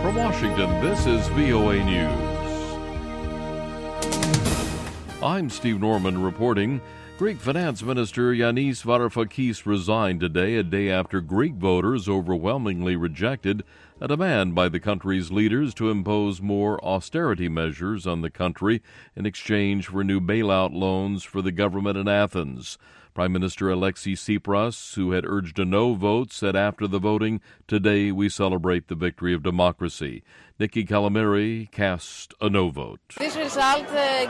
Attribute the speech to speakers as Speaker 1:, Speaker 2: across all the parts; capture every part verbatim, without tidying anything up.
Speaker 1: From Washington, this is V O A News. I'm Steve Norman reporting. Greek Finance Minister Yanis Varoufakis resigned today, a day after Greek voters overwhelmingly rejected a demand by the country's leaders to impose more austerity measures on the country in exchange for new bailout loans for the government in Athens. Prime Minister Alexis Tsipras, who had urged a no vote, said after the voting, "Today we celebrate the victory of democracy." Nikki Calamari cast a no vote.
Speaker 2: This result uh,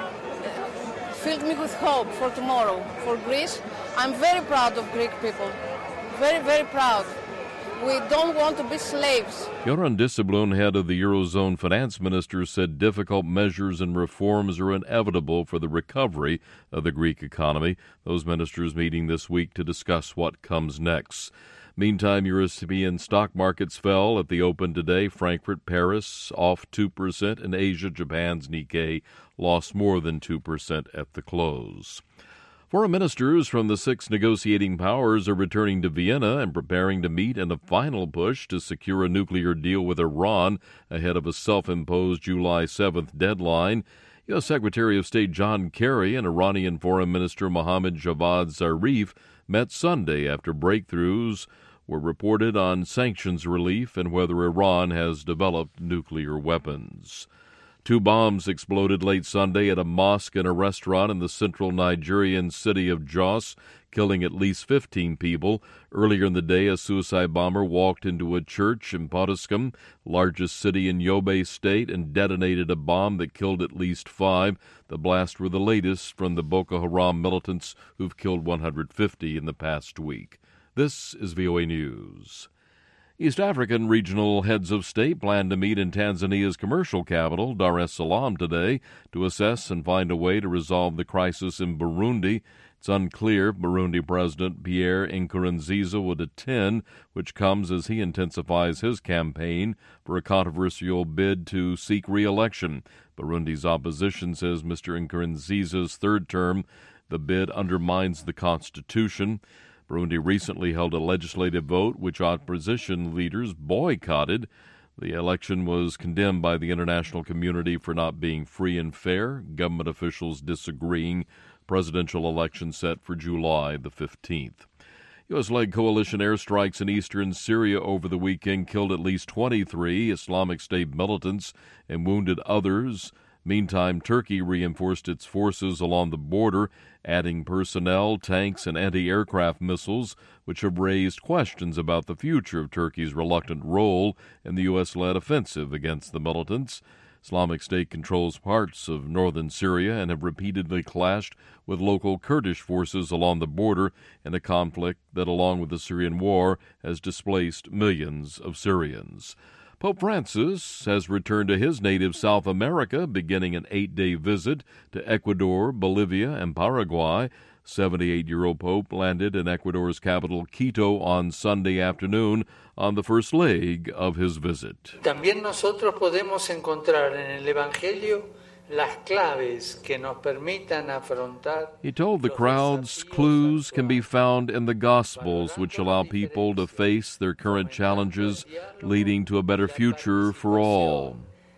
Speaker 2: filled me with hope for tomorrow, for Greece. I'm very proud of Greek people. Very, very proud. We don't want to be slaves.
Speaker 1: Yoran Disselblum, head of the Eurozone finance minister, said difficult measures and reforms are inevitable for the recovery of the Greek economy. Those ministers meeting this week to discuss what comes next. Meantime, European stock markets fell at the open today. Frankfurt, Paris off two percent. In Asia, Japan's Nikkei lost more than two percent at the close. Foreign ministers from the six negotiating powers are returning to Vienna and preparing to meet in a final push to secure a nuclear deal with Iran ahead of a self-imposed July seventh deadline. U S. Secretary of State John Kerry and Iranian Foreign Minister Mohammad Javad Zarif met Sunday after breakthroughs were reported on sanctions relief and whether Iran has developed nuclear weapons. Two bombs exploded late Sunday at a mosque and a restaurant in the central Nigerian city of Jos, killing at least fifteen people. Earlier in the day, a suicide bomber walked into a church in Potiskum, largest city in Yobe State, and detonated a bomb that killed at least five. The blasts were the latest from the Boko Haram militants who've killed one hundred fifty in the past week. This is V O A News. East African regional heads of state plan to meet in Tanzania's commercial capital, Dar es Salaam, today to assess and find a way to resolve the crisis in Burundi. It's unclear if Burundi President Pierre Nkurunziza would attend, which comes as he intensifies his campaign for a controversial bid to seek re-election. Burundi's opposition says Mister Nkurunziza's third term, the bid undermines the Constitution. Burundi recently held a legislative vote which opposition leaders boycotted. The election was condemned by the international community for not being free and fair, government officials disagreeing. Presidential election set for July the fifteenth. U S-led coalition airstrikes in eastern Syria over the weekend killed at least twenty-three Islamic State militants and wounded others. Meantime, Turkey reinforced its forces along the border, adding personnel, tanks, and anti-aircraft missiles, which have raised questions about the future of Turkey's reluctant role in the U S-led offensive against the militants. Islamic State controls parts of northern Syria and have repeatedly clashed with local Kurdish forces along the border in a conflict that, along with the Syrian war, has displaced millions of Syrians. Pope Francis has returned to his native South America, beginning an eight-day visit to Ecuador, Bolivia, and Paraguay. seventy-eight-year-old Pope landed in Ecuador's capital, Quito, on Sunday afternoon on the first leg of his visit.
Speaker 3: También nosotros podemos encontrar en el Evangelio las claves que nos permitan afrontar.
Speaker 1: He told the crowds clues can be found in the Gospels, which allow people to face their current challenges, leading to a better future for all.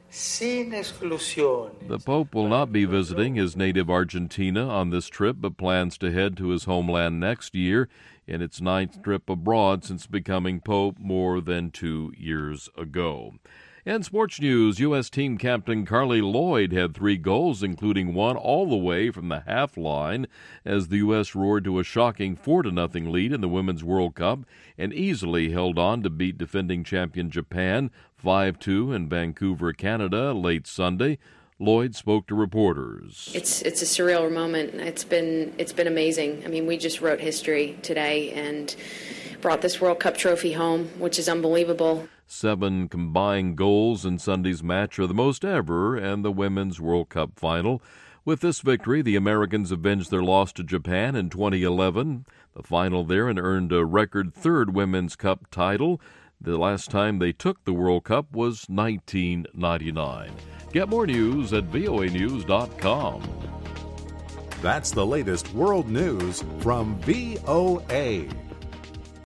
Speaker 1: The Pope will not be visiting his native Argentina on this trip, but plans to head to his homeland next year in its ninth trip abroad since becoming Pope more than two years ago. In sports news, U S team captain Carly Lloyd had three goals, including one all the way from the half line, as the U S roared to a shocking four to nothing lead in the Women's World Cup and easily held on to beat defending champion Japan five two in Vancouver, Canada, late Sunday. Lloyd spoke to reporters.
Speaker 4: It's it's a surreal moment. It's been it's been amazing. I mean, we just wrote history today and brought this World Cup trophy home, which is unbelievable.
Speaker 1: Seven combined goals in Sunday's match are the most ever in the Women's World Cup final. With this victory, the Americans avenged their loss to Japan in twenty eleven, the final there, and earned a record third Women's Cup title. The last time they took the World Cup was nineteen ninety-nine. Get more news at V O A news dot com.
Speaker 5: That's the latest world news from V O A.